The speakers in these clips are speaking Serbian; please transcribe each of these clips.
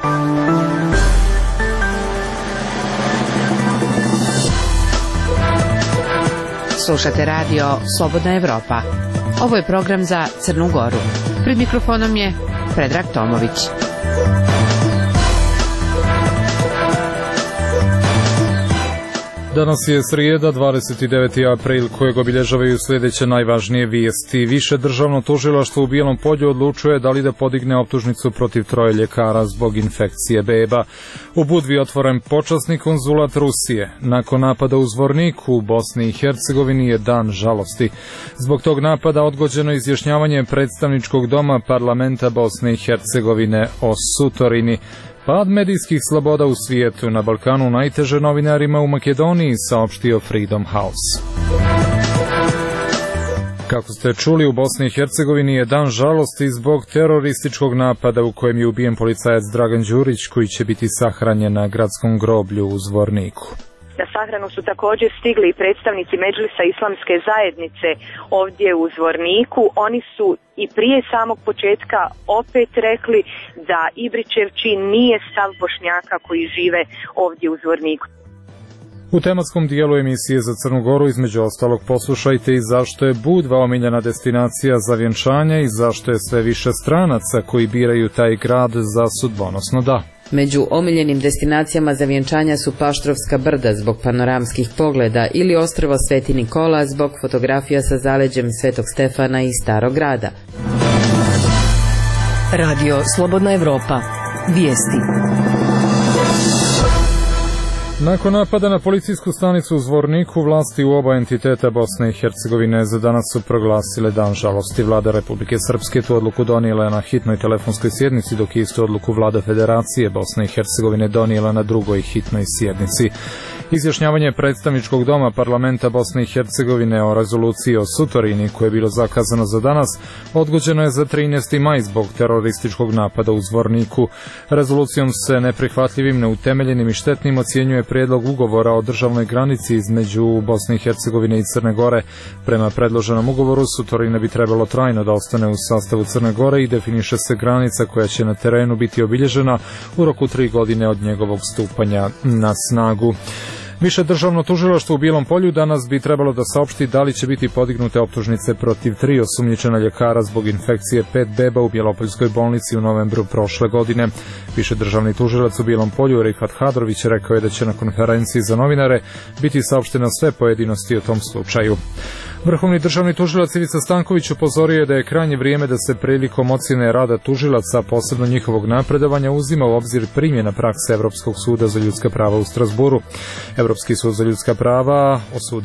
Slušate radio Slobodna Evropa. Ovo je program za Crnu Goru. Pred mikrofonom je Predrag Tomović. Danas je srijeda, 29. april, kojeg obilježavaju sljedeće najvažnije vijesti. Više državno tužilaštvo u Bijelom Polju odlučuje da li da podigne optužnicu protiv 3 ljekara zbog infekcije beba. U Budvi otvoren počasni konzulat Rusije. Nakon napada u Zvorniku u Bosni i Hercegovini je dan žalosti. Zbog tog napada odgođeno izjašnjavanje predstavničkog doma parlamenta Bosne i Hercegovine o Sutorini. Pad medijskih sloboda u svijetu, na Balkanu najteže novinarima u Makedoniji, saopštio Freedom House. Kako ste čuli, u Bosni i Hercegovini je dan žalosti zbog terorističkog napada u kojem je ubijen policajac Dragan Đurić, koji će biti sahranjen na gradskom groblju u Zvorniku. Na sahranu su također stigli i predstavnici Medžlisa islamske zajednice ovdje u Zvorniku. Oni su i prije samog početka opet rekli da Ibrićev čin nije stav Bošnjaka koji žive ovdje u Zvorniku. U tematskom dijelu emisije za Crnu Goru između ostalog poslušajte i zašto je Budva omiljena destinacija za vjenčanje i zašto je sve više stranaca koji biraju taj grad za sudbonosno da. Među omiljenim destinacijama za vjenčanja su Paštrovska brda zbog panoramskih pogleda ili ostrvo Sveti Nikola zbog fotografija sa zaleđem Svetog Stefana i Starog grada. Radio Slobodna Evropa. Vijesti. Nakon napada na policijsku stanicu u Zvorniku, vlasti u oba entiteta Bosne i Hercegovine za danas su proglasile dan žalosti. Vlada Republike Srpske tu odluku donijela na hitnoj telefonskoj sjednici, dok je istu odluku Vlada Federacije Bosne i Hercegovine donijela na drugoj hitnoj sjednici. Izjašnjavanje predstavničkog doma parlamenta Bosne i Hercegovine o rezoluciji o Sutorini, koje je bilo zakazano za danas, odgođeno je za 13. maj zbog terorističkog napada u Zvorniku. Rezolucijom se neprihvatljivim, neutemeljenim i štetnim ocjenjuje prijedlog ugovora o državnoj granici između Bosne i Hercegovine i Crne Gore. Prema predloženom ugovoru, Sutorina bi trebalo trajno da ostane u sastavu Crne Gore i definiše se granica koja će na terenu biti obilježena u roku 3 godine od njegovog stupanja na snagu. Više državno tužilaštvo u Bijelom Polju danas bi trebalo da saopšti da li će biti podignute optužnice protiv 3 osumnjičena ljekara zbog infekcije 5 beba u Bjelopoljskoj bolnici u novembru prošle godine. Više državni tužilac u Bijelom Polju, Rifat Hadrović, rekao je da će na konferenciji za novinare biti saopšteno sve pojedinosti o tom slučaju. Vrhovni državni tužilac Ivica Stanković upozorio je da je krajnje vrijeme da se prilikom ocjene rada tužilaca, posebno njihovog napredovanja, uzima u obzir primjena prakse Evropskog suda za ljudska prava u Strasburu. Evropski sud za ljudska prava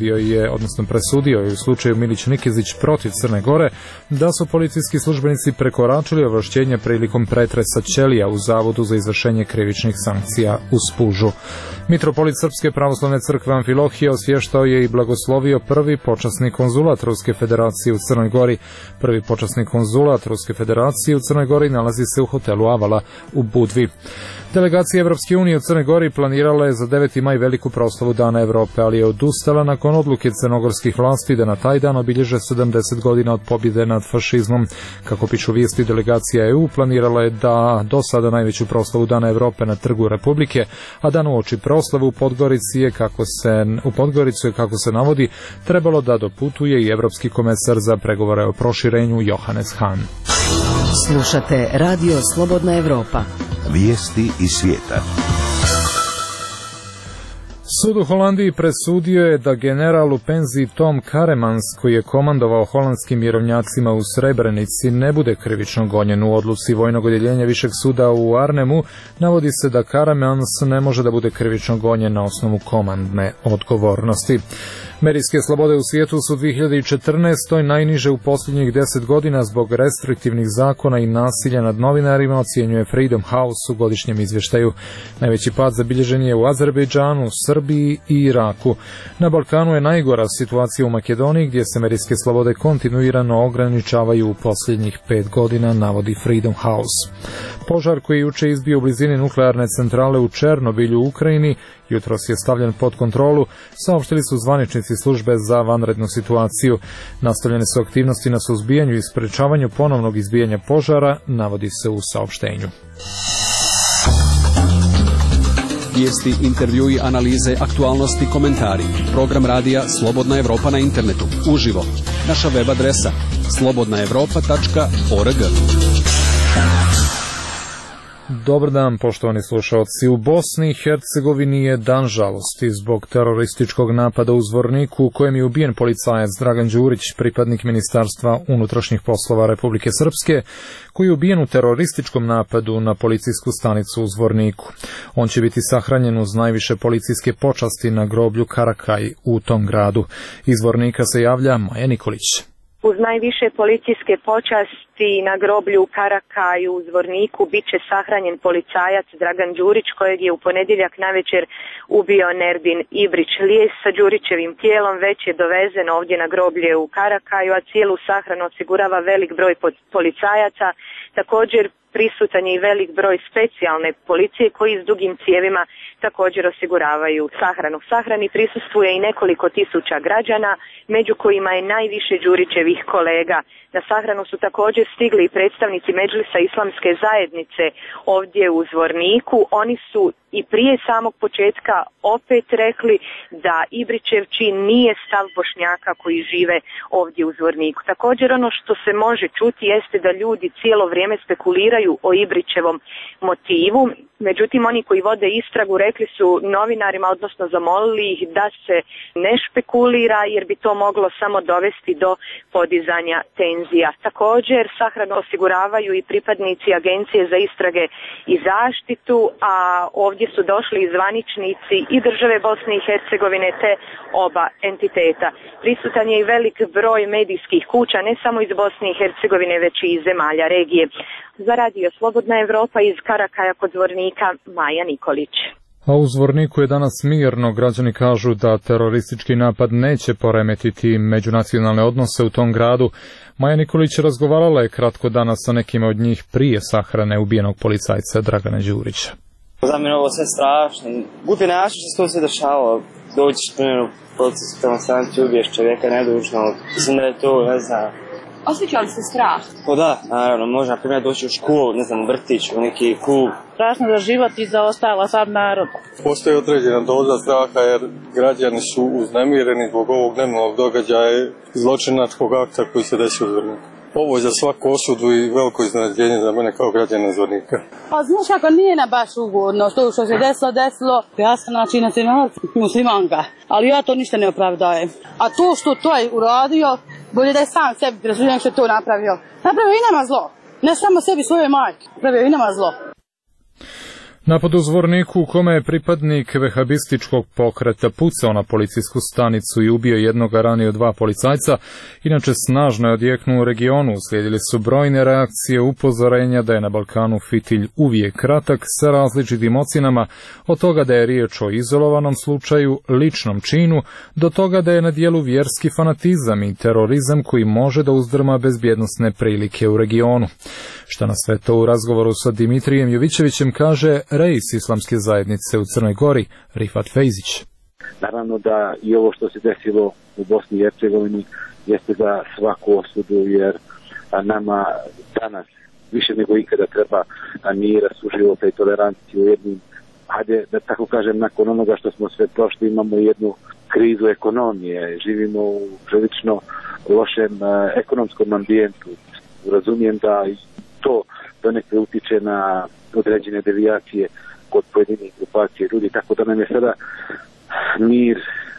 presudio je u slučaju Milić Nikezić protiv Crne Gore da su policijski službenici prekoračili ovlašćenje prilikom pretresa ćelija u Zavodu za izvršenje krivičnih sankcija u Spužu. Mitropolit Srpske pravoslavne crkve Amfilohije osvještao je i blagoslovio prvi počasni konzulat Ruske federacije u Crnoj Gori. Prvi počasni konzulat Ruske federacije u Crnoj Gori nalazi se u hotelu Avala u Budvi. Delegacija Evropske unije u Crnoj Gori planirala je za 9. maj veliku proslavu Dana Evrope, ali je odustala nakon odluke crnogorskih vlasti da na taj dan obilježe 70 godina od pobjede nad fašizmom. Kako pišu vijesti, delegacija EU planirala je da do sada najveću proslavu Dana Evrope na Trgu Republike, a dan uoči proslavu u Podgoricu je, kako se navodi, trebalo da doputuje i evropski komesar za pregovore o proširenju Johannes Hahn. Slušate Radio Slobodna Evropa. Vijesti iz svijeta. Sud u Holandiji presudio je da general u penziji Tom Karemans, koji je komandovao holandskim mirovnjacima u Srebrenici, ne bude krivično gonjen. U odluci vojnog odjeljenja Višeg suda u Arnhemu navodi se da Karemans ne može da bude krivično gonjen na osnovu komandne odgovornosti. Medijske slobode u svijetu su 2014. najniže u posljednjih 10 godina zbog restriktivnih zakona i nasilja nad novinarima, ocjenjuje Freedom House u godišnjem izvještaju. Najveći pad zabilježen je u Azerbejdžanu, Srbiji i Iraku. Na Balkanu je najgora situacija u Makedoniji, gdje se medijske slobode kontinuirano ograničavaju u posljednjih 5 godina, navodi Freedom House. Požar koji je juče izbio u blizini nuklearne centrale u Černobilju u Ukrajini jutros je stavljen pod kontrolu, saopštili su zvaničnici službe za vanrednu situaciju. Nastavljene su aktivnosti na suzbijanju i sprečavanju ponovnog izbijanja požara, navodi se u saopštenju. Vijesti, intervjui, analize, aktualnosti, komentari. Program radija Slobodna Evropa na internetu. Uživo. Naša web adresa slobodnaevropa.org. Dobar dan, poštovani slušalci. U Bosni i Hercegovini je dan žalosti zbog terorističkog napada u Zvorniku u kojem je ubijen policajac Dragan Đurić, pripadnik Ministarstva unutrašnjih poslova Republike Srpske, koji je ubijen u terorističkom napadu na policijsku stanicu u Zvorniku. On će biti sahranjen uz najviše policijske počasti na groblju Karakaj u tom gradu. Iz Zvornika se javlja Maja Nikolić. Uz najviše policijske počasti na groblju Karakaju u Zvorniku bit će sahranjen policajac Dragan Đurić, kojeg je u ponedjeljak navečer ubio Nerdin Ibrić. Lijes sa Đurićevim tijelom već je dovezen ovdje na groblje u Karakaju, a cijelu sahranu osigurava velik broj policajaca. Također prisutan je i velik broj specijalne policije koji s dugim cijevima također osiguravaju sahranu. Sahrani prisustvuje i nekoliko tisuća građana, među kojima je najviše Đurićevih kolega. Na sahranu su također stigli i predstavnici Medžlisa Islamske zajednice ovdje u Zvorniku. Oni su i prije samog početka opet rekli da Ibrićev čin nije stav Bošnjaka koji žive ovdje u Zvorniku. Također ono što se može čuti jeste da ljudi cijelo vrijeme spekuliraju o Ibrićevom motivu. Međutim, oni koji vode istragu rekli su novinarima, odnosno zamolili ih da se ne špekulira jer bi to moglo samo dovesti do podizanja tenzija. Također sahranu osiguravaju i pripadnici Agencije za istrage i zaštitu, a ovdje su došli i zvaničnici i države Bosne i Hercegovine te oba entiteta. Prisutan je i velik broj medijskih kuća, ne samo iz Bosne i Hercegovine, već i iz zemalja regije. Za radio Slobodna Evropa iz Karakaja kod Zvornika, Maja Nikolić. A u Zvorniku je danas mirno. Građani kažu da teroristički napad neće poremetiti međunacionalne odnose u tom gradu. Maja Nikolić razgovarala je kratko danas sa nekima od njih prije sahrane ubijenog policajca Dragana Đurića. Za mene ovo sve strašno. Bude način što se dešava. Dođeš primjer u policijsku demonstraciju, ubiješ čovjeka nedužno. Mislim da je to, ne znam. Osjeća li se strah? O da, naravno, može na primjer doći u školu, ne znam, u vrtić, u neki klub. Strašno za život i za ostala sad narod. Postoji određena doza straha jer građani su uznemireni zbog ovog nemilog događaja i zločinačkog akta koji se desio u Zvorniku. Ovo je za svaku osudu i veliko iznenađenje za mene kao građana Zvornika. Pa znaš kako nije na baš ugodno, što se desilo, ja sam znači nacionalac muslimanka, ali ja to ništa ne opravdajem. A to što to je uradio, bolje da je sam sebi razumijem što je to napravio. Napravio i nama zlo, ne samo sebi, svojoj majke, napravio i nama zlo. Napad u Zvorniku u kome je pripadnik vehabističkog pokreta pucao na policijsku stanicu i ubio jednog, a ranio dva policajca, inače snažno je odjeknuo u regionu. Uslijedili su brojne reakcije, upozorenja da je na Balkanu fitilj uvijek kratak sa različitim ocjenama, od toga da je riječ o izolovanom slučaju, ličnom činu, do toga da je na dijelu vjerski fanatizam i terorizam koji može da uzdrma bezbjednosne prilike u regionu. Šta na sve to u razgovoru sa Dimitrijem Jovićevićem kaže reis Islamske zajednice u Crnoj Gori, Rifat Fejzić. Naravno da i ovo što se desilo u Bosni i Hercegovini jeste za svaku osudu, jer nama danas više nego ikada treba mira, suživota i toleranciju. Jednim, hajde da tako kažem, nakon onoga što smo sve prošli, imamo jednu krizu ekonomije, živimo u prilično lošem ekonomskom ambijentu. Razumijem da to donekle utiče na određene devijacije kod pojedinih grupacije ljudi, tako da nam je sada mir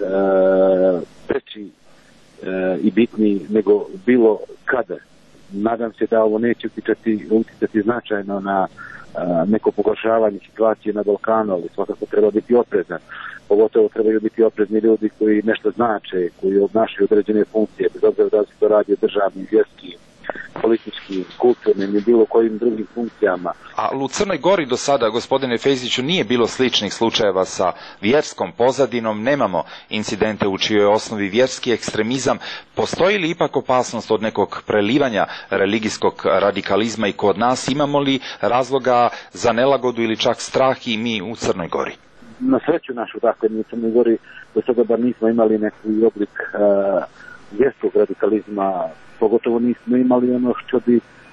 preći i bitniji nego bilo kada. Nadam se da ovo neće uticati značajno na neko pogoršavanje situacije na Balkanu, ali svakako treba biti oprezan. Pogotovo trebaju biti oprezni ljudi koji nešto znače, koji obnašaju određene funkcije, bez obzira da se to radi o državnim, vjerskim, političkim, kulturnim i bilo kojim drugim funkcijama. A u Crnoj Gori do sada, gospodine Fejziću, nije bilo sličnih slučajeva sa vjerskom pozadinom, nemamo incidente u čijoj osnovi vjerski ekstremizam. Postoji li ipak opasnost od nekog prelivanja religijskog radikalizma i kod nas? Imamo li razloga za nelagodu ili čak strah i mi u Crnoj Gori? Na sreću našu, dakle, mi u Crnoj Gori do sada bar nismo imali neki oblik vjerskog radikalizma, pogotovo nismo imali ono što bi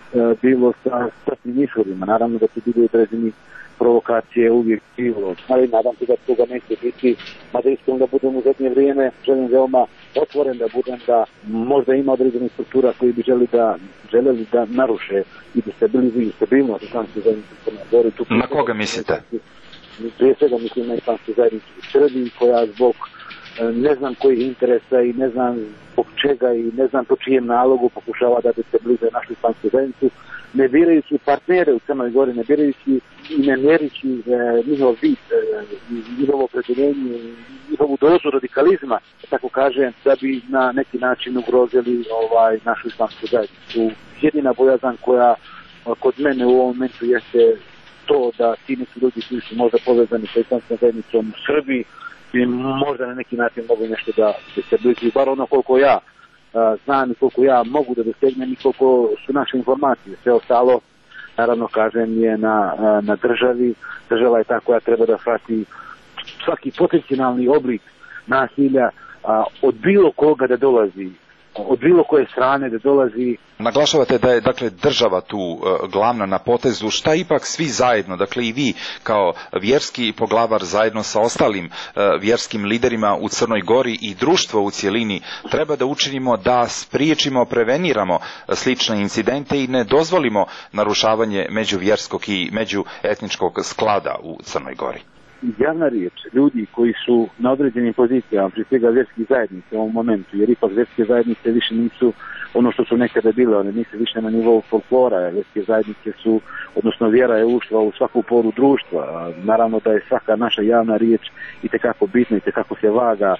bilo sa sasvim ishodima. Naravno da su bili određeni provokacije uvijek bilo, ali nadam se da toga neće biti, mada iskreno da budem u zadnje vrijeme, želim veoma otvoren da budem, da možda ima određenih struktura koji bi želeli da naruše i destabilizuju stabilnost islamske zajednice u Crnoj Gori. Na koga mislite? Prije svega mislim na islamsku zajednicu u Srbiji, koja zbog ne znam kojih interesa i ne znam zbog čega i ne znam po čijem nalogu pokušava da destabilizuje našu islamsku zajednicu, ne birajući partnere u Crnoj Gori, ne birajući i ne mjerići njihov vid, njihovo opredjeljenje, njihovu dozu radikalizma, tako kažem, da bi na neki način ugrozili našu islamsku zajednicu. Jedina bojazan koja kod mene u ovom momentu jeste to da ti neki ljudi koji su možda povezani sa islamskom zajednicom u Srbiji bi možda na neki način mogu nešto da se bliži, bar ono koliko ja znam i koliko ja mogu da dosegnem i koliko su naše informacije. Sve ostalo, naravno kažem, je na državi. Država je ta koja treba da shvati svaki potencijalni oblik nasilja od bilo koga da dolazi, od bilo koje strane da dolazi. Naglašavate da je dakle država tu glavna na potezu. Šta ipak svi zajedno, dakle i vi kao vjerski poglavar zajedno sa ostalim vjerskim liderima u Crnoj Gori i društvo u cjelini treba da učinimo da spriječimo, preveniramo slične incidente i ne dozvolimo narušavanje međuvjerskog i međuetničkog sklada u Crnoj Gori? Javna riječ ljudi koji su na određenim pozicijama, prije svega vjerskih zajednica u ovom momentu, jer ipak vjerske zajednice više nisu ono što su nekada bile, one nisu više na nivou folklora, vjerske zajednice su, odnosno vjera je ušla u svaku poru društva. Naravno da je svaka naša javna riječ itekako bitna, itekako se vaga,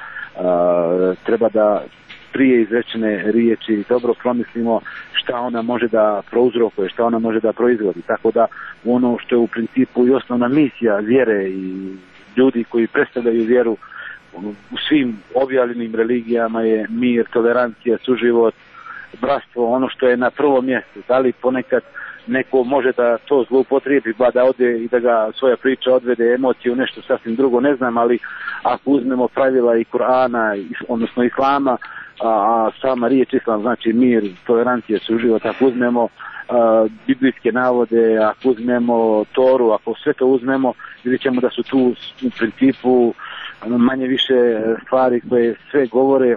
treba da prije izrečene riječi dobro promislimo šta ona može da prouzrokuje, šta ona može da proizvodi. Tako da ono što je u principu i osnovna misija vjere i ljudi koji predstavljaju vjeru u svim objavljenim religijama je mir, tolerancija, suživot, bratstvo, ono što je na prvom mjestu. Da li ponekad neko može da to zloupotrijebi, da ode i da ga svoja priča odvede emocije u nešto sasvim drugo, ne znam, ali ako uzmemo pravila i Kur'ana, odnosno Islama, a sama riječ islam znači mir, tolerancija, suživot, ako uzmemo biblijske navode, ako uzmemo Toru, ako sve to uzmemo, vidjet ćemo da su tu u principu manje više stvari koje sve govore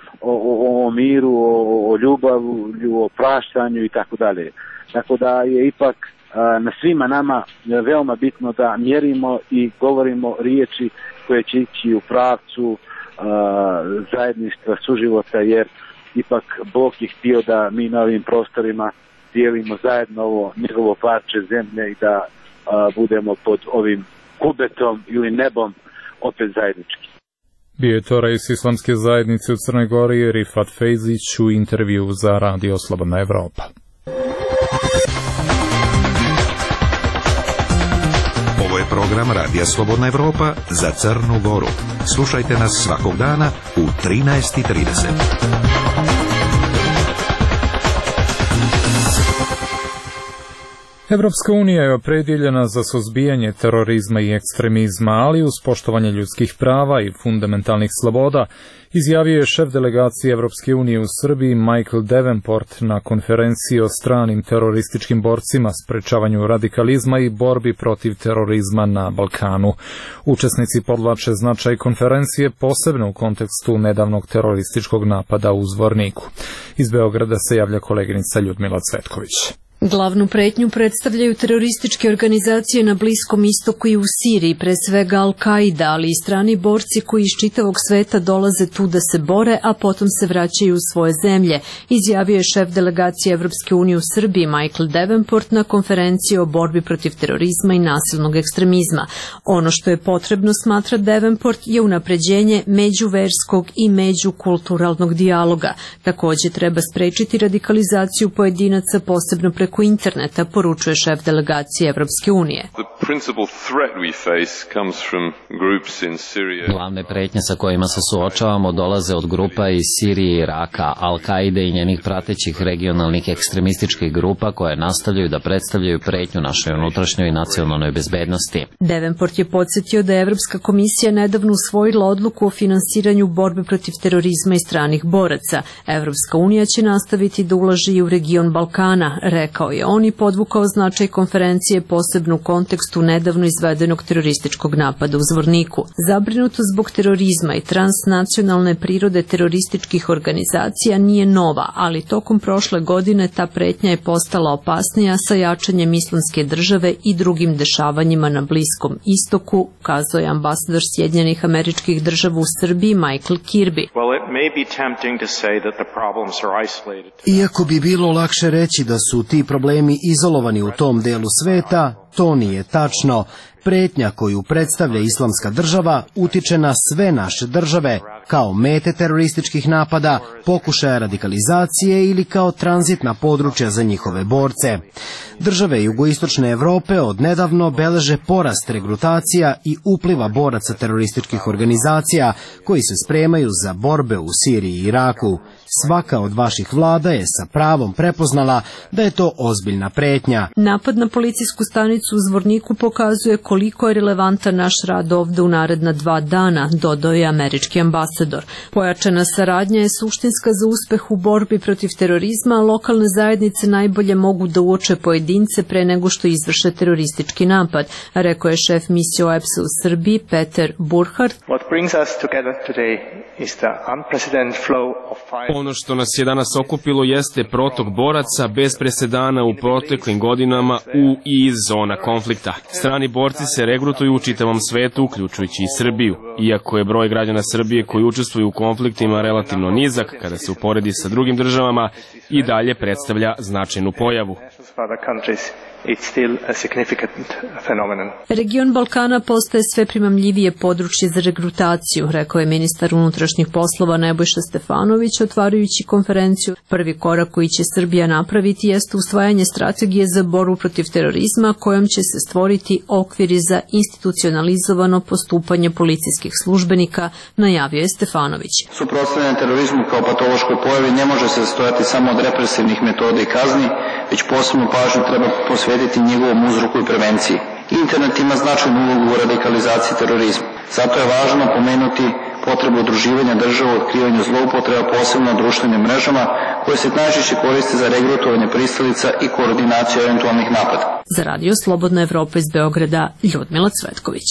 o miru, o ljubavu, o praštanju i tako dalje. Tako da je ipak na svima nama veoma bitno da mjerimo i govorimo riječi koje će ići u pravcu zajedništva, suživota, jer ipak Bog je htio da mi na ovim prostorima dijelimo zajedno ovo njegovo parče zemlje i da budemo pod ovim kubetom ili nebom opet zajednički. Bio je to rais islamske zajednice u Crnoj Gori Rifat Fejzić u intervju za Radio Slobodna Evropa. Ovo je program Radija Slobodna Evropa za Crnu Goru. Slušajte nas svakog dana u 13:30. Evropska unija je opredjeljena za suzbijanje terorizma i ekstremizma, ali uz poštovanje ljudskih prava i fundamentalnih sloboda, izjavio je šef delegacije Evropske unije u Srbiji Michael Davenport na konferenciji o stranim terorističkim borcima, sprečavanju radikalizma i borbi protiv terorizma na Balkanu. Učesnici podvlače značaj konferencije posebno u kontekstu nedavnog terorističkog napada u Zvorniku. Iz Beograda se javlja koleginica Ljudmila Cvetković. Glavnu pretnju predstavljaju terorističke organizacije na Bliskom istoku i u Siriji, pre svega Al-Qaida, ali i strani borci koji iz čitavog sveta dolaze tu da se bore, a potom se vraćaju u svoje zemlje, izjavio je šef delegacije Evropske unije u Srbiji Michael Davenport na konferenciji o borbi protiv terorizma i nasilnog ekstremizma. Ono što je potrebno, smatra Davenport, je unapređenje međuverskog i međukulturalnog dijaloga. Također treba sprečiti radikalizaciju pojedinaca, posebno preko interneta, poručuje šef delegacije Evropske unije. Glavne pretnje sa kojima se suočavamo dolaze od grupa iz Sirije i Iraka, Al-Kaide i njenih pratećih regionalnih ekstremističkih grupa koje nastavljaju da predstavljaju pretnju našoj unutrašnjoj i nacionalnoj bezbednosti. Davenport je podsjetio da je Evropska komisija nedavno usvojila odluku o finansiranju borbe protiv terorizma i stranih boraca. Evropska unija će nastaviti da ulaže i u region Balkana, rekao je on i podvukao značaj konferencije posebno u kontekstu nedavno izvedenog terorističkog napada u Zvorniku. Zabrinutost zbog terorizma i transnacionalne prirode terorističkih organizacija nije nova, ali tokom prošle godine ta pretnja je postala opasnija sa jačanjem Islamske države i drugim dešavanjima na Bliskom istoku, kazao je ambasador Sjedinjenih Američkih Država u Srbiji Michael Kirby. Iako bi bilo lakše reći da su ti problemi izolovani u tom delu sveta, to nije tačno. Pretnja koju predstavlja Islamska država utiče na sve naše države, kao mete terorističkih napada, pokušaja radikalizacije ili kao tranzitna područja za njihove borce. Države jugoistočne Evrope odnedavno beleže porast regrutacija i upliva boraca terorističkih organizacija koji se spremaju za borbe u Siriji i Iraku. Svaka od vaših vlada je sa pravom prepoznala da je to ozbiljna pretnja. Napad na policijsku stanicu u Zvorniku pokazuje koliko je relevantan naš rad ovde u naredna 2 dana, dodao je američki ambasador. Pojačana saradnja je suštinska za uspeh u borbi protiv terorizma, a lokalne zajednice najbolje mogu da uoče pojedince pre nego što izvrše teroristički napad, rekao je šef misije OEBS-a u Srbiji Peter Burkhardt. Ono što nas je danas okupilo jeste protok boraca bez presedana u proteklim godinama u i iz zona konflikta. Strani borci se regrutuju u čitavom svetu, uključujući i Srbiju. Iako je broj građana Srbije koji učestvuju u konfliktima relativno nizak, kada se uporedi sa drugim državama, i dalje predstavlja značajnu pojavu. Region Balkana postaje sve primamljivije područje za regrutaciju, rekao je ministar unutrašnjih poslova Nebojša Stefanović, otvarajući konferenciju. Prvi korak koji će Srbija napraviti jeste usvajanje strategije za borbu protiv terorizma, kojom će se stvoriti okviri za institucionalizovano postupanje policijskih službenika, najavio je Stefanović. Suprotstavljanje terorizmu kao patološkoj pojavi ne može se sastojati samo od represivnih metoda i kazni, već posebnu pažnju treba posvetiti njegovom uzroku i prevenciji. Internet ima značajnu ulogu u radikalizaciji terorizma. Zato je važno pomenuti potrebu udruživanja država u otkrivanju zloupotreba, posebno na društvenim mrežama, koje se najčešće koriste za regrutovanje pristalica i koordinaciju eventualnih napada. Za Radio Slobodna Evropa iz Beograda, Ljudmila Cvetković.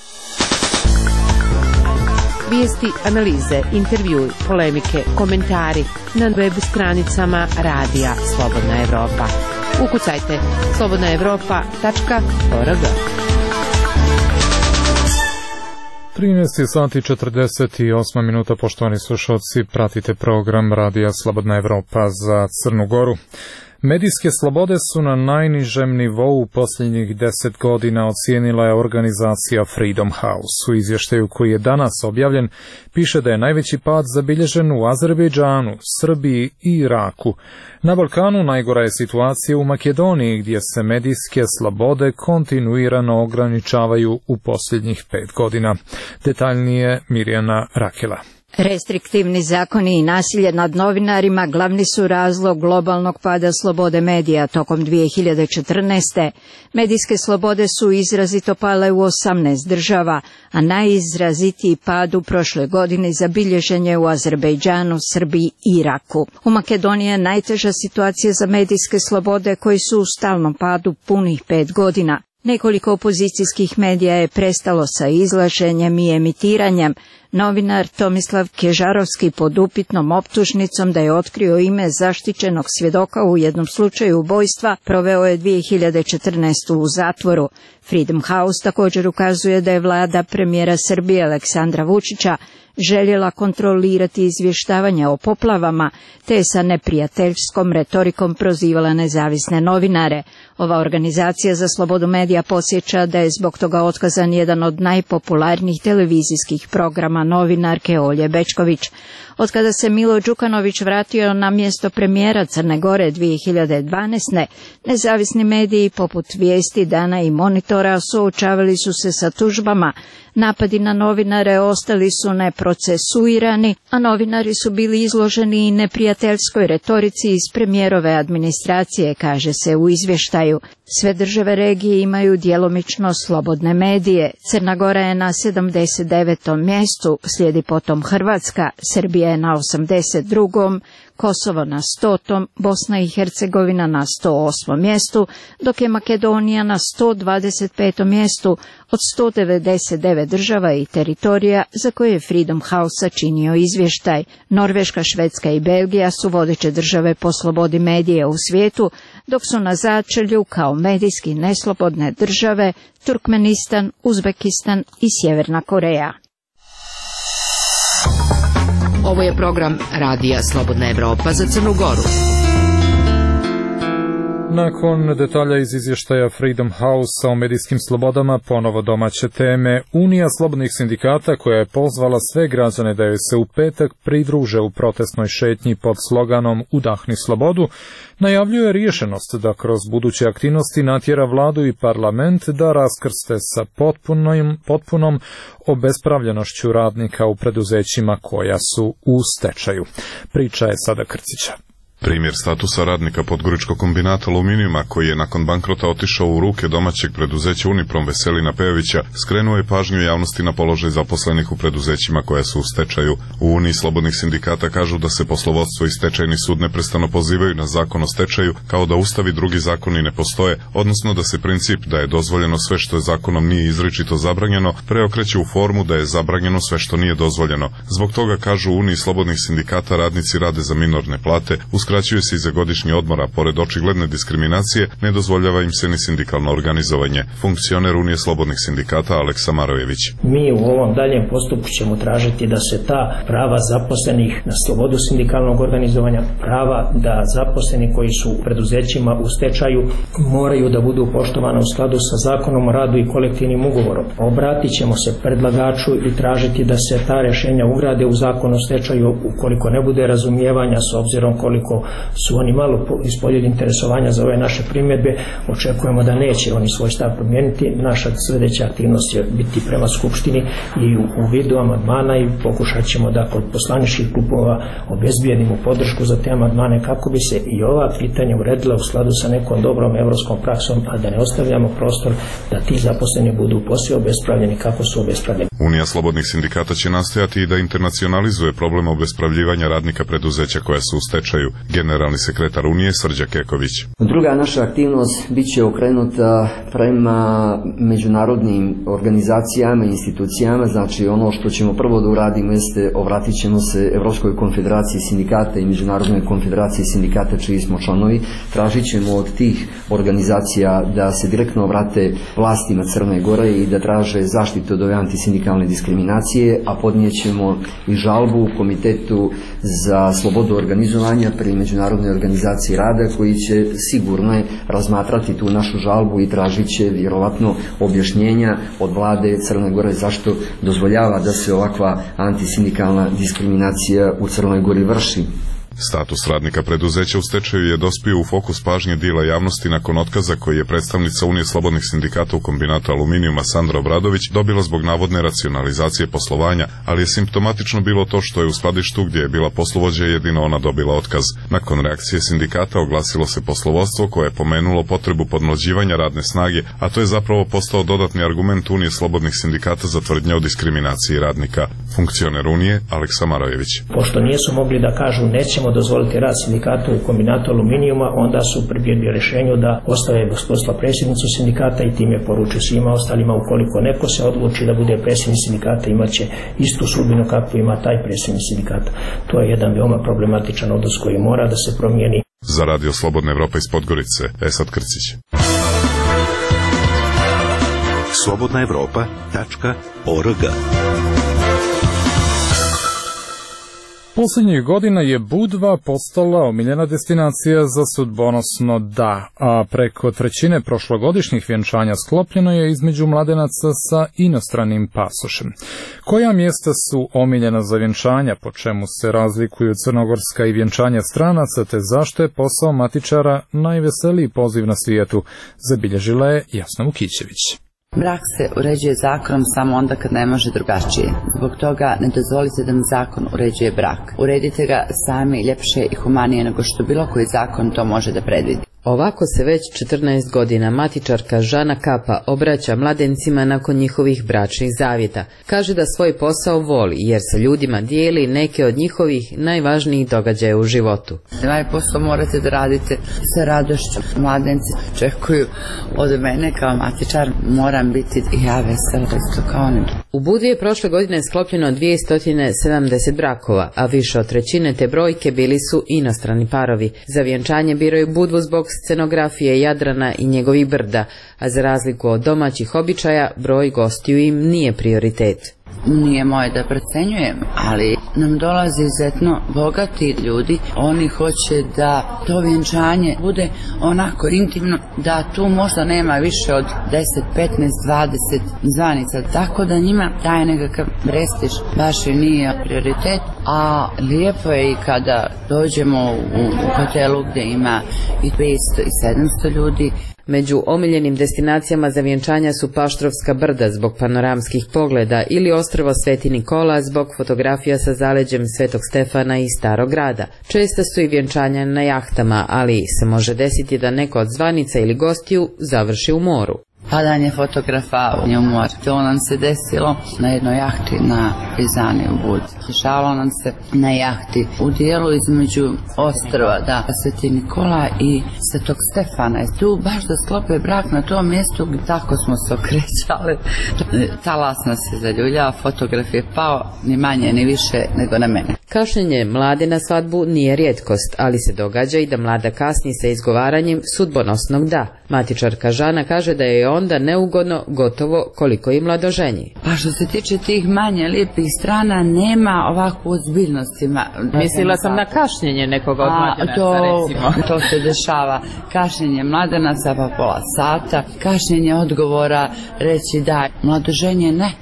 Vijesti, analize, intervjui, polemike, komentari na web stranicama Radija Slobodna Evropa. Ukucajte slobodnaevropa.org. 13:48 minuta, poštovani slušalci, pratite program Radija Slobodna Evropa za Crnu Goru. Medijske slobode su na najnižem nivou u posljednjih 10 godina, ocijenila je organizacija Freedom House. U izvještaju koji je danas objavljen piše da je najveći pad zabilježen u Azerbejdžanu, Srbiji i Iraku. Na Balkanu najgora je situacija u Makedoniji, gdje se medijske slobode kontinuirano ograničavaju u posljednjih 5 godina. Detaljnije Mirjana Rakela. Restriktivni zakoni i nasilje nad novinarima glavni su razlog globalnog pada slobode medija tokom 2014. Medijske slobode su izrazito pale u 18 država, a najizrazitiji pad u prošle godini zabilježen je u Azerbejdžanu, Srbiji i Iraku. U Makedoniji je najteža situacija za medijske slobode koji su u stalnom padu punih 5 godina. Nekoliko opozicijskih medija je prestalo sa izlaženjem i emitiranjem. Novinar Tomislav Kežarovski pod upitnom optužnicom da je otkrio ime zaštićenog svjedoka u jednom slučaju ubojstva proveo je 2014. u zatvoru. Freedom House također ukazuje da je vlada premijera Srbije Aleksandra Vučića željela kontrolirati izvještavanje o poplavama, te je sa neprijateljskom retorikom prozivala nezavisne novinare. Ova organizacija za slobodu medija podsjeća da je zbog toga otkazan jedan od najpopularnijih televizijskih programa novinarke Olje Bečković. Od kada se Milo Đukanović vratio na mjesto premijera Crne Gore 2012. nezavisni mediji poput Vijesti, Dana i Monitora suočavali su se sa tužbama. Napadi na novinare ostali su neprocesuirani, a novinari su bili izloženi i neprijateljskoj retorici iz premijerove administracije, kaže se u izvještaju. Sve države regije imaju djelomično slobodne medije. Crna Gora je na 79. mjestu, slijedi potom Hrvatska, Srbija je na 82. Kosovo na 100., Bosna i Hercegovina na 108. mjestu, dok je Makedonija na 125. mjestu od 199 država i teritorija za koje je Freedom House sačinio izvještaj. Norveška, Švedska i Belgija su vodeće države po slobodi medija u svijetu, dok su na začelju kao medijski neslobodne države Turkmenistan, Uzbekistan i Sjeverna Koreja. Ovo je program Radija Slobodna Evropa za Crnu Goru. Nakon detalja iz izvještaja Freedom House o medijskim slobodama, ponovo domaće teme, Unija slobodnih sindikata, koja je pozvala sve građane da joj se u petak pridruže u protestnoj šetnji pod sloganom Udahni slobodu, najavljuje rješenost da kroz buduće aktivnosti natjera vladu i parlament da raskrste sa potpunom obespravljenošću radnika u preduzećima koja su u stečaju. Priča je Sada Krcića. Primjer statusa radnika Podgoričkog kombinata aluminijuma, koji je nakon bankrota otišao u ruke domaćeg preduzeća Uniprom Veselina Pejovića, skrenuo je pažnju javnosti na položaj zaposlenih u preduzećima koja su u stečaju. U Uniji slobodnih sindikata kažu da se poslovodstvo i stečajni sud neprestano pozivaju na zakon o stečaju, kao da ustav i drugi zakoni ne postoje, odnosno da se princip da je dozvoljeno sve što je zakonom nije izričito zabranjeno preokreće u formu da je zabranjeno sve što nije dozvoljeno. Zbog toga, kažu u Uniji slobodnih sindikata, radnici rade za minorne plate, uskraćuje se i za godišnji odmor, a pored očigledne diskriminacije ne dozvoljava im se ni sindikalno organizovanje. Funkcioner Unije slobodnih sindikata Aleksa Marojević. Mi u ovom daljem postupku ćemo tražiti da se ta prava zaposlenih na slobodu sindikalnog organizovanja, prava da zaposleni koji su u preduzećima u stečaju moraju da budu poštovana u skladu sa zakonom o radu i kolektivnim ugovorom. Obratit ćemo se predlagaču i tražiti da se ta rješenja ugrade u zakon o stečaju ukoliko ne bude razumijevanja, s obzirom koliko su oni malo ispoljili interesovanja za ove naše primjedbe. Očekujemo da neće oni svoj stav promijeniti. Naša sljedeća aktivnost će biti prema Skupštini i u vidu amandmana i pokušat ćemo da kod poslaničkih klubova obezbijedimo podršku za te amandmane kako bi se i ova pitanja uredila u skladu sa nekom dobrom evropskom praksom, a da ne ostavljamo prostor da ti zaposleni budu poslije obespravljeni kako su obespravljeni. Unija slobodnih sindikata će nastojati i da internacionalizuje problem obespravljivanja radnika preduzeća koja su u stečaju. Generalni sekretar Unije Srđa Keković. Druga naša aktivnost bit će okrenuta prema međunarodnim organizacijama i institucijama. Znači, ono što ćemo prvo da uradimo jeste obratit ćemo se Evropskoj konfederaciji sindikata i Međunarodnoj konfederaciji sindikata čiji smo članovi. Tražit ćemo od tih organizacija da se direktno obrate vlastima Crne Gore i da traže zaštitu od ove antisindikalne diskriminacije, a podnijet ćemo i žalbu u Komitetu za slobodu organizovanja pri Međunarodnoj organizaciji rada, koji će sigurno razmatrati tu našu žalbu i tražit će vjerovatno objašnjenja od vlade Crne Gore zašto dozvoljava da se ovakva antisindikalna diskriminacija u Crnoj Gori vrši. Status radnika preduzeća u stečaju je dospio u fokus pažnje dijela javnosti nakon otkaza koji je predstavnica Unije slobodnih sindikata u kombinatu aluminijuma Sandra Obradović dobila zbog navodne racionalizacije poslovanja, ali je simptomatično bilo to što je u skladištu gdje je bila poslovođa jedino ona dobila otkaz. Nakon reakcije sindikata oglasilo se poslovodstvo koje je pomenulo potrebu podmlađivanja radne snage, a to je zapravo postao dodatni argument Unije slobodnih sindikata za tvrdnje o diskriminaciji radnika. Funkcioner Unije Aleksa Marojević. Pošto nisu mogli da kažu nećemo dozvoliti rad sindikata u kombinatu aluminijuma, onda su pribjegli rješenju da ostave bez posla predsjednicu sindikata i time poručuju svima ostalima ukoliko neko se odluči da bude predsjednik sindikata imaće istu sudbinu kakvu ima taj predsjednik sindikata. To je jedan veoma problematičan odnos koji mora da se promijeni. Za Radio Slobodna Evropa iz Podgorice, Esad Krcić. slobodnaevropa.org Posljednjih godina je Budva postala omiljena destinacija za sudbonosno da, a preko trećine prošlogodišnjih vjenčanja sklopljeno je između mladenaca sa inostranim pasošem. Koja mjesta su omiljena za vjenčanja, po čemu se razlikuju crnogorska i vjenčanja stranaca, te zašto je posao matičara najveseliji poziv na svijetu, zabilježila je Jasna Vukićević. Brak se uređuje zakonom samo onda kad ne može drugačije. Zbog toga ne dozvolite da vam zakon uređuje brak. Uredite ga sami ljepše i humanije nego što bilo koji zakon to može da predvidi. Ovako se već 14 godina matičarka Žana Kapa obraća mladencima nakon njihovih bračnih zavjeta. Kaže da svoj posao voli jer sa ljudima dijeli neke od njihovih najvažnijih događaja u životu. Ovaj posao morate da radite sa radošću. Mladenci čekuju od mene kao matičar, moram biti i ja vesela isto kao oni. U Budvi je prošle godine sklopljeno 270 brakova, a više od trećine te brojke bili su inostrani parovi. Za vjenčanje biraju Budvu zbog scenografije Jadrana i njegovih brda, a za razliku od domaćih običaja, broj gostiju im nije prioritet. Nije moje da procenjujem, ali nam dolaze izuzetno bogati ljudi. Oni hoće da to vjenčanje bude onako intimno, da tu možda nema više od 10, 15, 20 zvanica, tako da njima daje nekakav prestiž, baš i nije prioritet. A lijepo je i kada dođemo u hotelu gdje ima i 500 i 700 ljudi. Među omiljenim destinacijama za vjenčanja su Paštrovska brda zbog panoramskih pogleda ili ostrvo Sveti Nikola zbog fotografija sa zaleđem Svetog Stefana i Starog grada. Česta su i vjenčanja na jahtama, ali se može desiti da neko od zvanica ili gostiju završi u moru. Padanje fotografa u mor. To nam se desilo na jednoj jahti na Prizani u Budvi. Dešavalo nam se na jahti u dijelu između ostrva, Sveti Nikola i Svetog Stefana. Tu baš da sklope brak na tom mjestu, tako smo se okrećali. Talas nas je zaljuljao, fotograf je pao ni manje ni više nego na mene. Kašnjenje mlade na svadbu nije rijetkost, ali se događa i da mlada kasni sa izgovaranjem sudbonosnog da. Matičarka Žana kaže da je onda neugodno gotovo koliko i mladoženji. Pa što se tiče tih manje lijepih strana, nema ovakvu ozbiljnosti. Mislila sam na kašnjenje nekog od mladenaca, recimo. To se dešava. Kašnjenje mladenaca pa pola sata, kašnjenje odgovora, reći da, mladoženje ne.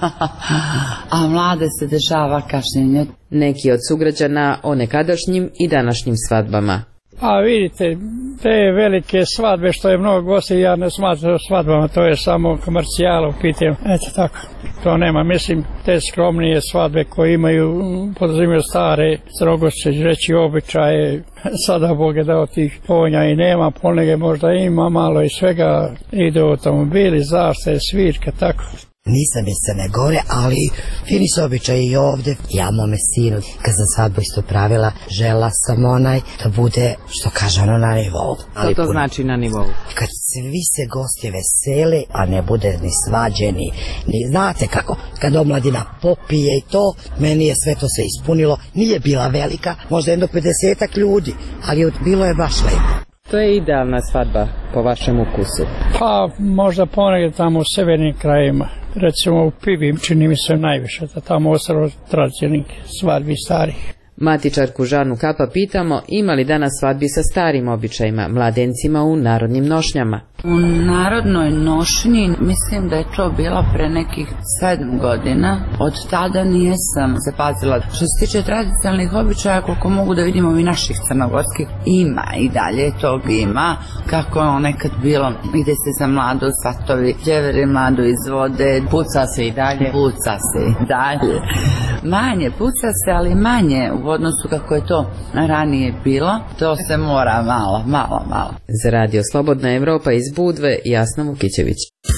A mlade se dešava kašnjenje. Neki od sugrađana o nekadašnjim i današnjim svadbama. A vidite, te velike svadbe što je mnogo gosti, ja ne smatram svadbama, to je samo komercijala u pitanju. Eto tako, to nema. Mislim, te skromnije svadbe koje imaju, podrazumiju stare crnogorske reći običaje, sada Bog je dao tih ponja i nema, ponege možda ima, malo i svega, ide automobili, zastave, svirka, tako. Nisam iz Crne Gore, ali fini su običaji i ovdje. Ja mome sinu, kad sam svadbu isto pravila, žela sam da bude, što kaže ono, na nivou. Što to znači na nivou? Kad svi se gosti vesele, a ne bude ni svađeni, ni znate kako, kad omladina popije i to, meni je sve to se ispunilo. Nije bila velika, možda jedno 50 ljudi, ali bilo je baš lepo. To je idealna svadba po vašem ukusu? Pa možda ponegdje tamo u severnim krajima. Recimo u Pivi čini mi se najviše, da tamo ostalo tradicionalnih svadbi starih. Matičarku Žanu Kapa pitamo ima li danas svadbi sa starim običajima, mladencima u narodnim nošnjama. U narodnoj nošnji mislim da je to bilo pre nekih 7 godina. Od tada nijesam zapazila. Što se tiče tradicionalnih običaja, koliko mogu da vidimo i naših crnogorskih, ima i dalje tog ima. Kako je nekad bilo, ide se za mladu svatovi, djeveri mladu izvode. Puca se i dalje? Puca se i dalje. Manje, puca se, ali manje u odnosu kako je to ranije bilo. To se mora malo. Za Radio Slobodna Evropa iz Budve, Jasna Vukićević.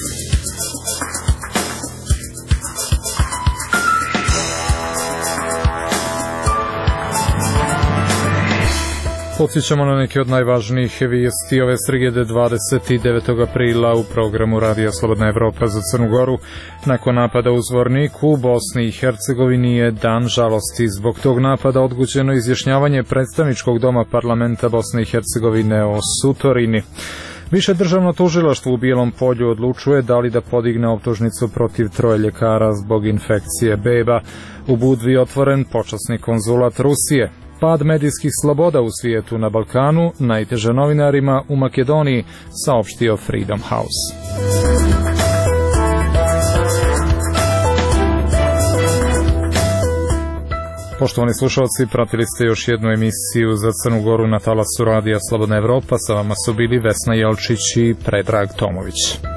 Podsjećamo na neke od najvažnijih vijesti ove srijede 29. aprila u programu Radija Slobodna Evropa za Crnu Goru. Nakon napada u Zvorniku u Bosni i Hercegovini je dan žalosti. Zbog tog napada odgođeno izjašnjavanje predstavničkog doma parlamenta Bosne i Hercegovine o Sutorini. Više državno tužilaštvo u Bijelom Polju odlučuje da li da podigne optužnicu protiv 3 ljekara zbog infekcije beba. U Budvi otvoren počasni konzulat Rusije. Pad medijskih sloboda u svijetu na Balkanu, najteže novinarima u Makedoniji, saopštio Freedom House. Poštovani slušalci, pratili ste još jednu emisiju za Crnu Goru na talasu Radija Slobodna Evropa. Sa vama su bili Vesna Jelčić i Predrag Tomović.